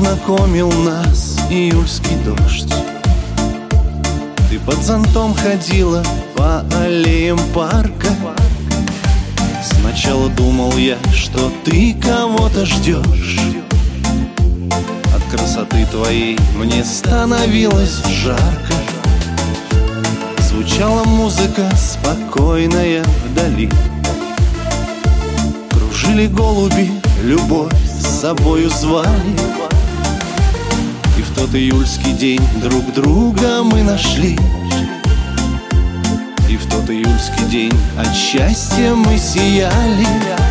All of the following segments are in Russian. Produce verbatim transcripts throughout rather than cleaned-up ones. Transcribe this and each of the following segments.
познакомил нас июльский дождь. Ты под зонтом ходила по аллеям парка. Сначала думал я, что ты кого-то ждешь. От красоты твоей мне становилось жарко. Звучала музыка спокойная вдали. Кружили голуби, любовь с собою звали. И в тот июльский день друг друга мы нашли. И в тот июльский день от счастья мы сияли.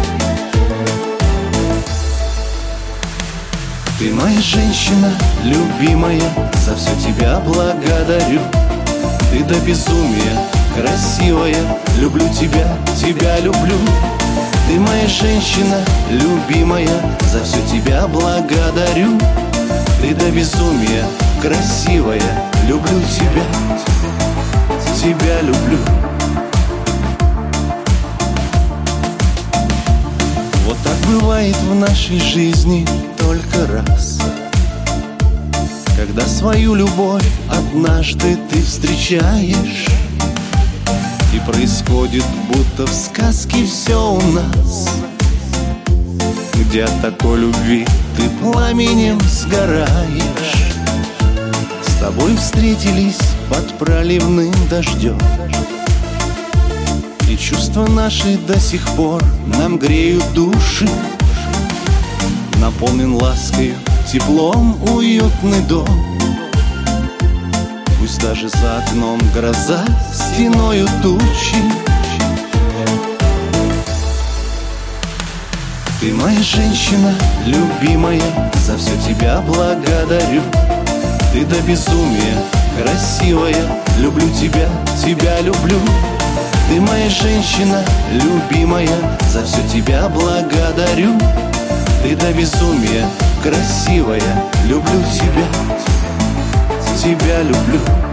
Ты моя женщина, любимая, за все тебя благодарю. Ты до безумия красивая, люблю тебя, тебя люблю. Ты моя женщина, любимая, за все тебя благодарю. Ты до безумия красивая, люблю тебя, тебя люблю. Вот так бывает в нашей жизни только раз, когда свою любовь однажды ты встречаешь. И происходит, будто в сказке все у нас, где от такой любви ты пламенем сгораешь. С тобой встретились под проливным дождем, и чувства наши до сих пор нам греют души. Наполнен ласкою, теплом уютный дом. Пусть даже за окном гроза стеною тучи. Ты моя женщина, любимая, за все тебя благодарю. Ты до безумия красивая, люблю тебя, тебя люблю. Ты моя женщина, любимая, за все тебя благодарю. Ты до безумия красивая, люблю тебя, тебя люблю.